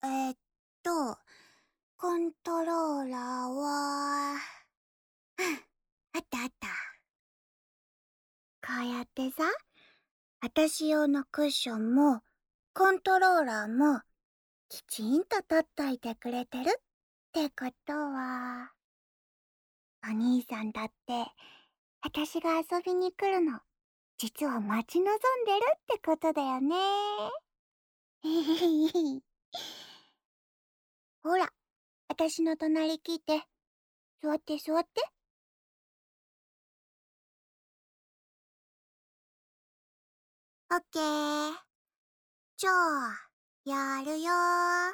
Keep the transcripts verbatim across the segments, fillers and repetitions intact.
えーっと、コントローラーは、あったあった。こうやってさ、私用のクッションも、コントローラーも、きちんと取っといてくれてるってことは、お兄さんだって、私が遊びに来るの、実は待ち望んでるってことだよね。ほら、私の隣来て。座って座って。オッケー。じゃあ、やるよー。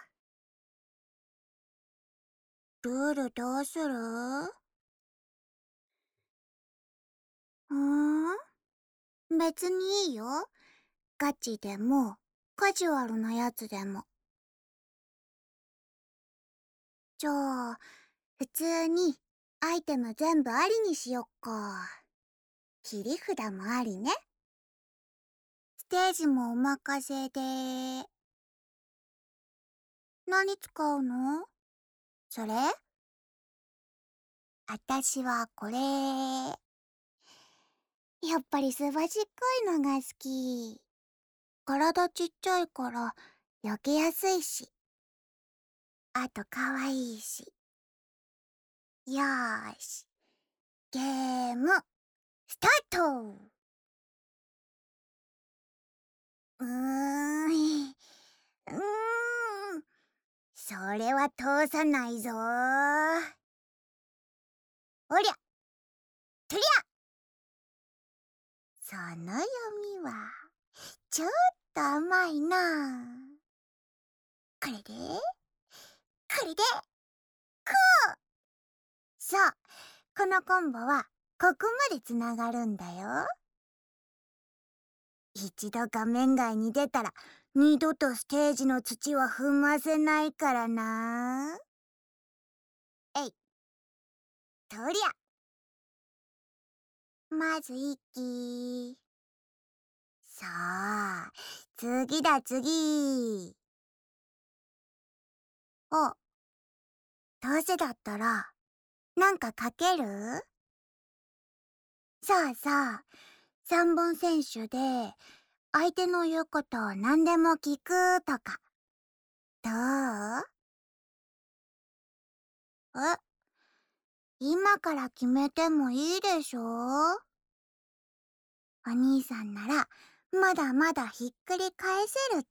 ルールどうする？うーん別にいいよ。ガチでも、カジュアルなやつでも。じゃあ、普通に、アイテム全部ありにしよっか。切り札もありね。ステージもお任せで。何使うの？それ？あたしはこれ。やっぱりすばしっこいのが好き。体ちっちゃいから避けやすいし。あとかわいいし。よーし。ゲーム、スタート。うーん。うーん。それは通さないぞー。おりゃ。とりゃ。その読みは、ちょっと甘いな。これで、これで、こう。そう。このコンボは、ここまでつながるんだよ。一度画面外に出たら、二度とステージの土は踏ませないからな。えい。とりゃ。まず一気。さあ、次だ次。お、どうせだったら、なんかかける？さあさあ、三本選手で、相手の言うことを何でも聞くとか。どう？え、今から決めてもいいでしょ？お兄さんなら、まだまだひっくり返せるって。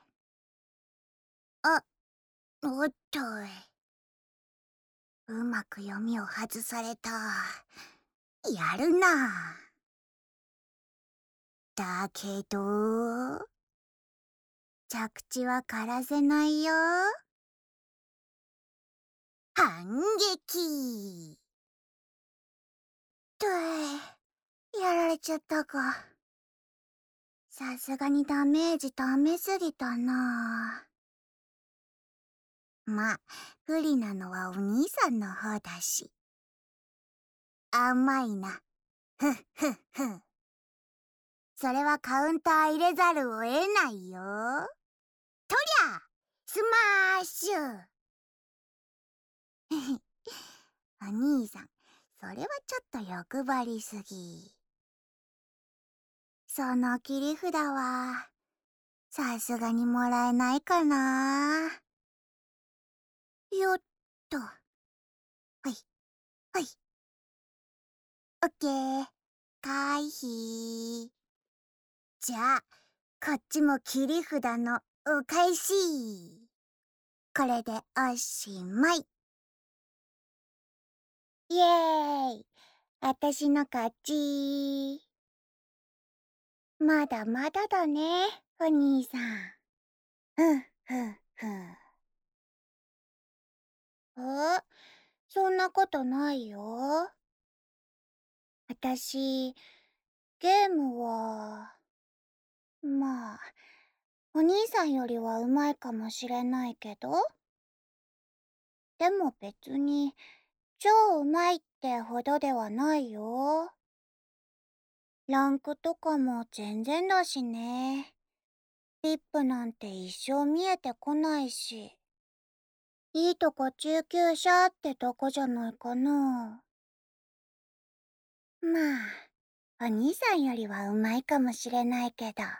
あ、おっとい。うまく読みを外された。やるな。だけど、着地はからせないよ。反撃。とい、やられちゃったか。さすがにダメージ溜めすぎたな。ま、不利なのはお兄さんの方だし。甘いな。ふっふっふ。それはカウンター入れざるを得ないよ。とりゃ、スマッシュ。お兄さん、それはちょっと欲張りすぎ。その切り札は、さすがにもらえないかな。よっと。はい、はい。オッケー。回避。じゃあ、こっちも切り札のお返し。これでおしまい。イエーイ。あたしの勝ち。まだまだだね、お兄さん。ふんふんふん。え、そんなことないよ。あたし、ゲームは、まあ、お兄さんよりは上手いかもしれないけど、でも別に、超上手いってほどではないよ。ランクとかも全然だしね。 リップなんて一生見えてこないし。いいとこ中級者ってとこじゃないかな。まあ、お兄さんよりはうまいかもしれないけど。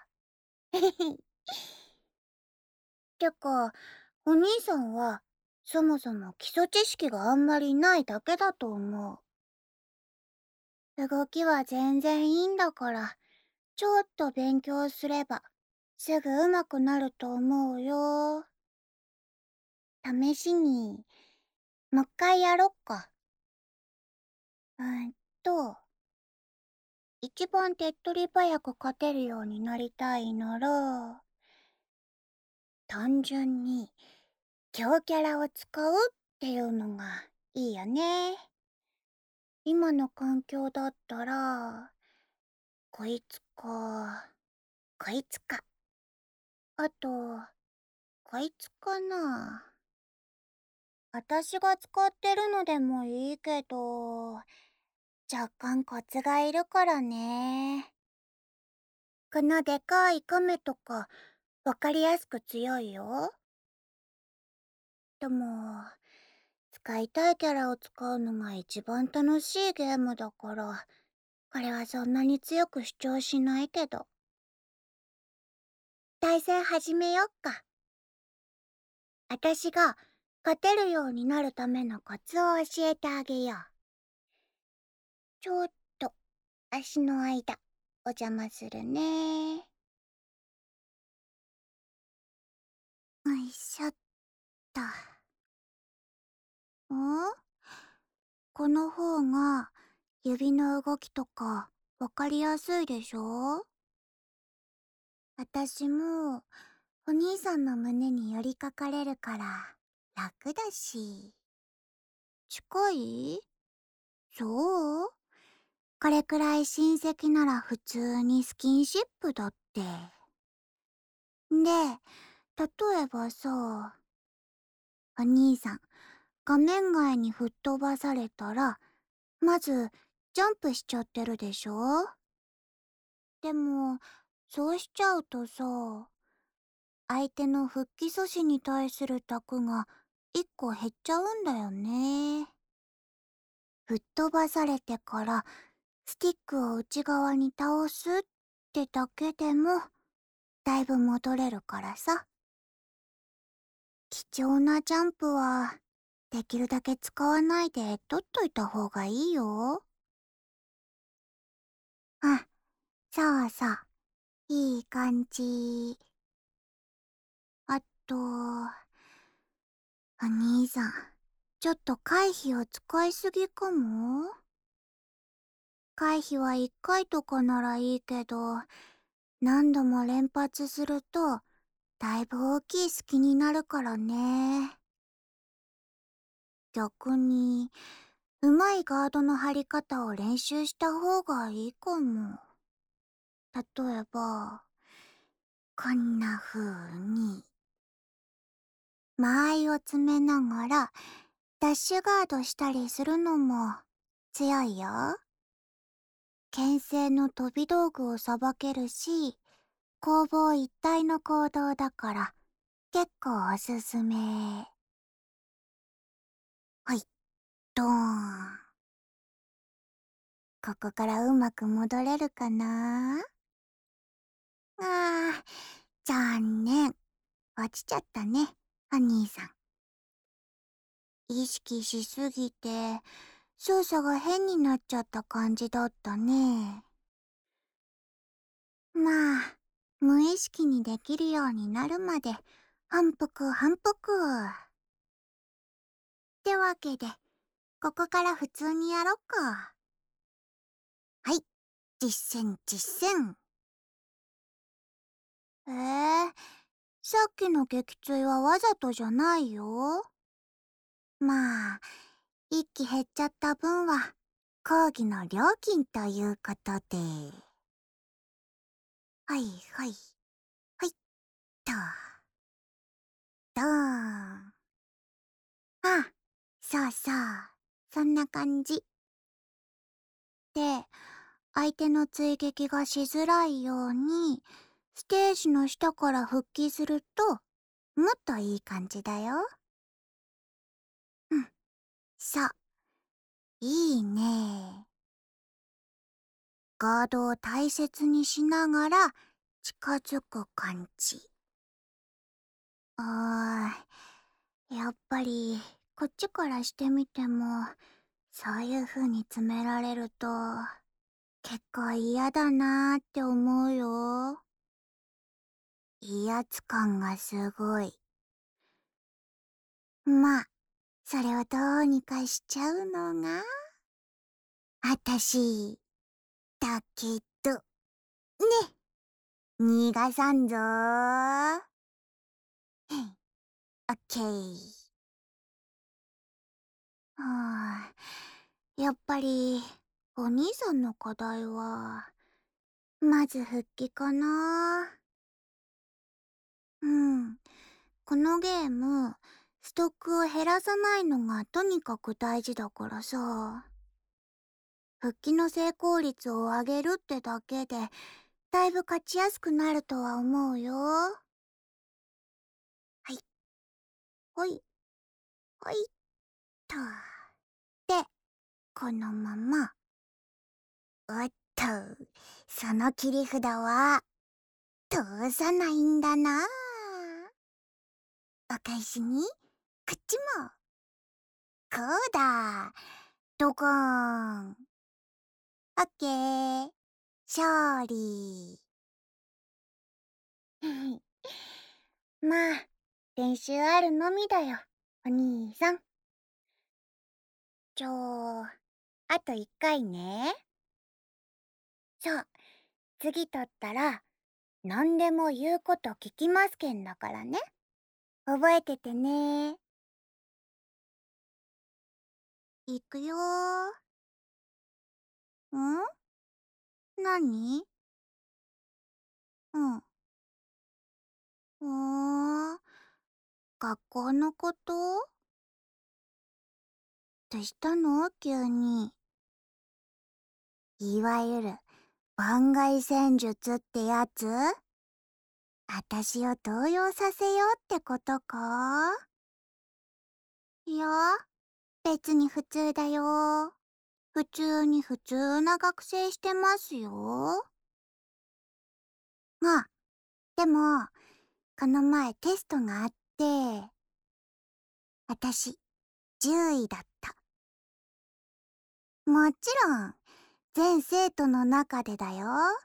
てか、お兄さんは、そもそも基礎知識があんまりないだけだと思う。動きは全然いいんだから、ちょっと勉強すれば、すぐ上手くなると思うよ。試しに、もう一回やろっか。うーんと、一番手っ取り早く勝てるようになりたいなら、単純に強キャラを使うっていうのがいいよね。今の環境だったら、こいつか、こいつか、あと、こいつかな。私が使ってるのでもいいけど、若干コツがいるからね。このでかい亀とか、わかりやすく強いよ。でも、使いたいキャラを使うのが一番楽しいゲームだから、これはそんなに強く主張しないけど。対戦始めよっか。あたしが勝てるようになるためのコツを教えてあげよう。ちょっと、足の間、お邪魔するね。よいしょっと。ん？この方が、指の動きとか、わかりやすいでしょ？あたしも、お兄さんの胸に寄りかかれるから、楽だし。近い？そう？これくらい親戚なら普通にスキンシップだって。で、例えばさ、お兄さん、画面外に吹っ飛ばされたら、まず、ジャンプしちゃってるでしょ？でも、そうしちゃうとさ、相手の復帰阻止に対する卓が一個減っちゃうんだよね。吹っ飛ばされてからスティックを内側に倒すってだけでもだいぶ戻れるからさ。貴重なジャンプはできるだけ使わないで取っといた方がいいよ。うん、そうそう、いい感じ。あと、お兄さん、ちょっと回避を使いすぎかも？回避はいっかいとかならいいけど、何度も連発すると、だいぶ大きい隙になるからね。逆に、うまいガードの張り方を練習した方がいいかも。例えば、こんな風に、間合いを詰めながら、ダッシュガードしたりするのも強いよ。牽制の飛び道具をさばけるし、攻防一体の行動だから結構おすすめ。はい、ドーン。ここからうまく戻れるかな？あー、残念。落ちちゃったね、お兄さん。意識しすぎて、操作が変になっちゃった感じだったね。まあ、無意識にできるようになるまで、反復反復。ってわけで、ここから普通にやろっか。はい、実践実践。えー、さっきの撃墜はわざとじゃないよ。まあ、一機減っちゃった分は、講義の料金ということで。はいはい、はいっと。ドーン。あ、そうそう。そんな感じ。で、相手の追撃がしづらいように、 ステージの下から復帰すると、もっといい感じだよ。うん、そう。いいね。ガードを大切にしながら近づく感じ。あー、やっぱりこっちからしてみても、そういう風に詰められると結構嫌だなーって思うよ。威圧感がすごい。まあ、それをどうにかしちゃうのが、あたし、だけど、ね、逃がさんぞー。オッケー。はあ、やっぱり、お兄さんの課題は、まず復帰かな。うん。このゲーム、ストックを減らさないのがとにかく大事だからさ。復帰の成功率を上げるってだけで、だいぶ勝ちやすくなるとは思うよ。はい。ほい。ほいっと。で、このまま。おっと、その切り札は、通さないんだな。お返しに、こっちも。こうだ。ドコーン。オッケー。勝利。まあ、練習あるのみだよ、お兄さん。じゃあ、あといっかいね。そう、次取ったら、何でも言うこと聞きますけんだからね。覚えててね。いくよー。ん？なに？うん。ふーん。学校のこと？どうしたの？急に。いわゆる番外戦術ってやつ？あたしを動揺させようってことか？いや、別に普通だよ。普通に普通な学生してますよ。あ、でも、この前テストがあって、あたし、じゅういだった。もちろん、全生徒の中でだよ。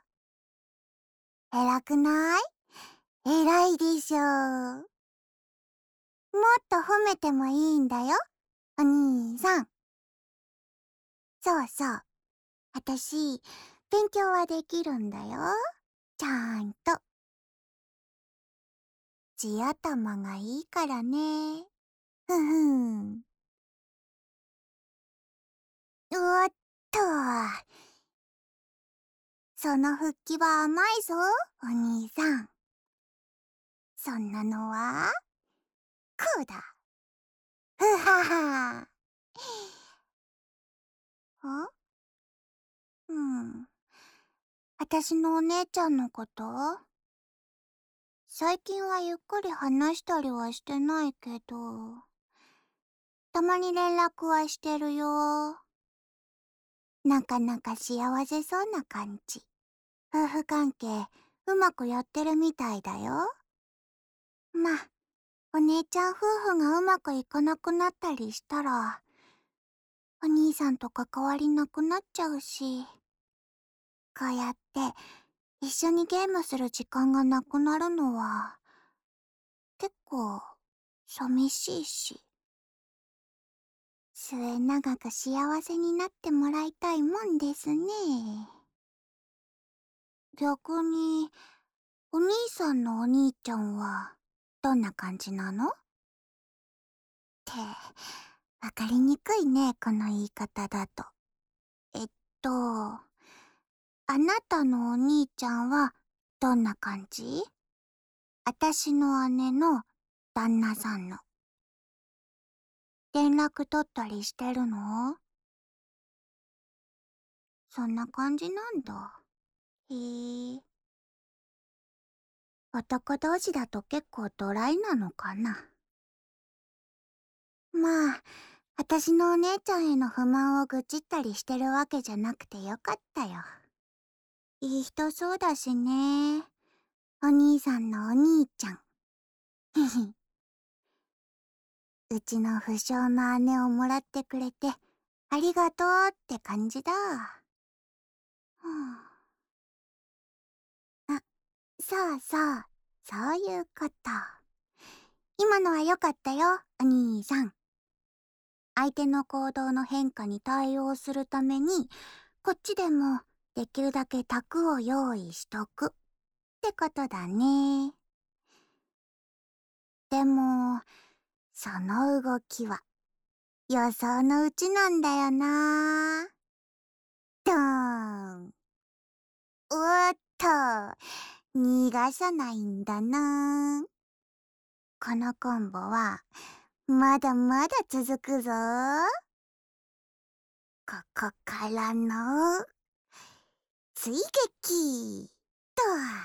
偉くない？偉いでしょ。もっと褒めてもいいんだよ、お兄さん。そうそう。あたし、勉強はできるんだよ。ちゃんと。地頭がいいからね。ふふん。おっと。その復帰は甘いぞ、お兄さん。そんなのは、こうだ。ふはは。ん？うん。あたしのお姉ちゃんのこと？最近はゆっくり話したりはしてないけど、たまに連絡はしてるよ。なかなか幸せそうな感じ。夫婦関係、うまくやってるみたいだよ。まあ、お姉ちゃん夫婦がうまくいかなくなったりしたら、お兄さんと関わりなくなっちゃうし、こうやって一緒にゲームする時間がなくなるのは、結構寂しいし。末永く幸せになってもらいたいもんですね。逆に、お兄さんのお兄ちゃんは、どんな感じなの？って、わかりにくいね、この言い方だと。えっと、あなたのお兄ちゃんは、どんな感じ？あたしの姉の旦那さんの。連絡取ったりしてるの？そんな感じなんだ。へえ。 男同士だと結構ドライなのかな。まあ、私のお姉ちゃんへの不満を愚痴ったりしてるわけじゃなくてよかったよ。いい人そうだしね。お兄さんのお兄ちゃん。へへ。うちの不詳の姉をもらってくれて、ありがとうって感じだ。はあ、あ、そうそう、そういうこと。今のは良かったよ、お兄さん。相手の行動の変化に対応するために、こっちでもできるだけ卓を用意しとくってことだね。でも、その動きは予想のうちなんだよな。ドーン。おっと、逃がさないんだな。このコンボはまだまだ続くぞ。ここからの追撃と。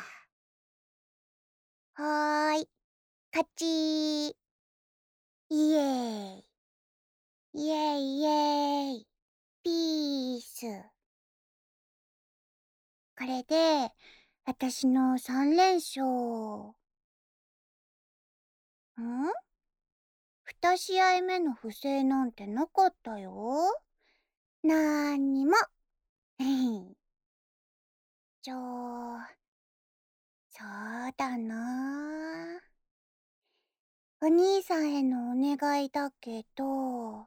はーい、勝ちー。イエーイ。イエーイイエーイ。ピース。これで、私のさん連勝。ん？に試合目の不正なんてなかったよ。なーにも。じゃあ、そうだな。お兄さんへのお願いだけど。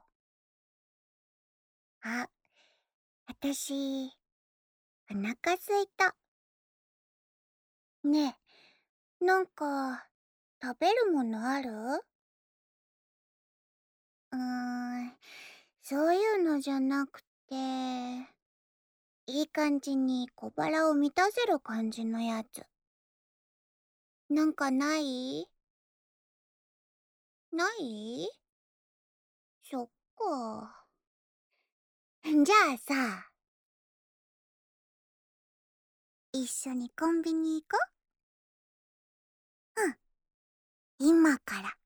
あ、あたし、お腹すいた。ねえ、なんか、食べるものある？うーん、そういうのじゃなくて、いい感じに小腹を満たせる感じのやつ。なんかない？ない？そっか。じゃあさ、一緒にコンビニ行こう。うん、今から。